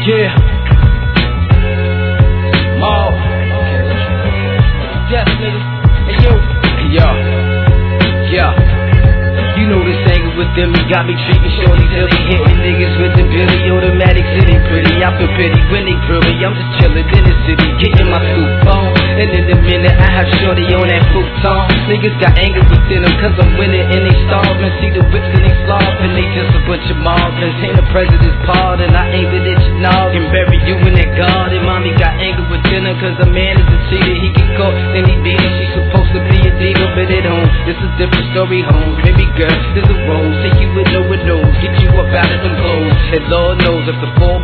Yeah. Maul. Yes, nigga. Hey, yo. Hey, yo. Yeah. You know this anger with them, he got me treating shorties ill. He hitting niggas with the Billy automatic city pretty. I feel pity when they grill me. I'm just chillin' in the city, getting my soup on. And in a minute, I have shorty on that futon. Niggas got anger within them, cause I'm winning and they starving. See the whips and they slobbing, they just a bunch of Marvins. Ain't the president's pardon, I aimed it at your noggin. Bury you in that garden. Mommy got anger within her, cause a man is a cheater. He get caught, then he beat her. She's supposed to be a diva, but at home, it's a different story, home. Baby girl, there's a rose, take you with no one knows, get you up out of them clothes. And Lord knows if the 4